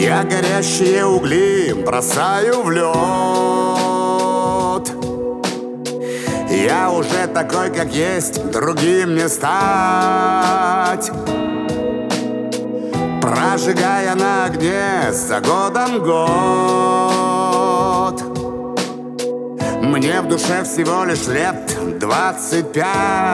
Я горящие угли бросаю в лед. Я уже такой, как есть, другим не стать. Прожигая на огне за годом год. Мне в душе всего лишь лет 25.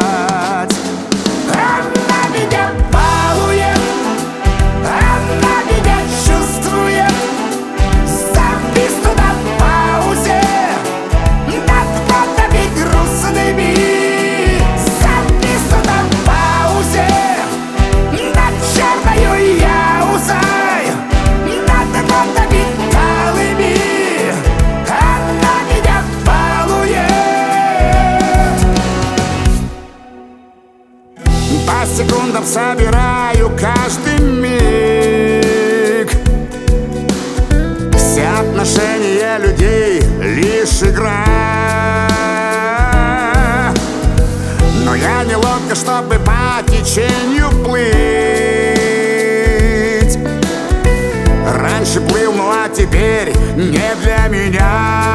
Она меня балует, она меня чувствует. Завис на паузе над фотами грустными. Завис на паузе над черною яузой, над фотами талыми. Она меня балует. По секундам собираю каждый миг. Все отношения людей лишь игра. Но я неловко, чтобы по течению плыть. Раньше плыл, ну а теперь не для меня.